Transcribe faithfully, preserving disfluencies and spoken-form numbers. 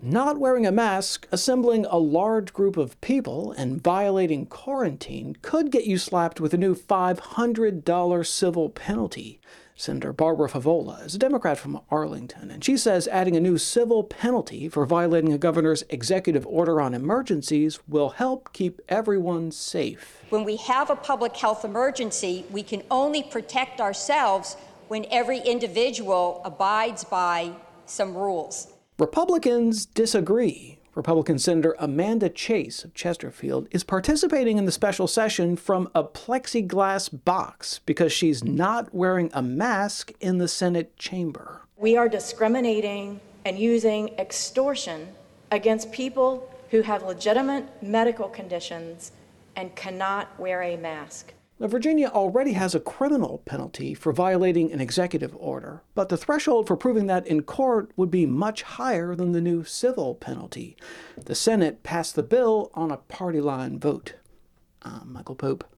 Not wearing a mask, assembling a large group of people, and violating quarantine could get you slapped with a new five hundred dollars civil penalty. Senator Barbara Favola is a Democrat from Arlington, and she says adding a new civil penalty for violating a governor's executive order on emergencies will help keep everyone safe. When we have a public health emergency, we can only protect ourselves when every individual abides by some rules. Republicans disagree. Republican Senator Amanda Chase of Chesterfield is participating in the special session from a plexiglass box because she's not wearing a mask in the Senate chamber. We are discriminating and using extortion against people who have legitimate medical conditions and cannot wear a mask. Now, Virginia already has a criminal penalty for violating an executive order, but the threshold for proving that in court would be much higher than the new civil penalty. The Senate passed the bill on a party line vote. I'm Michael Pope.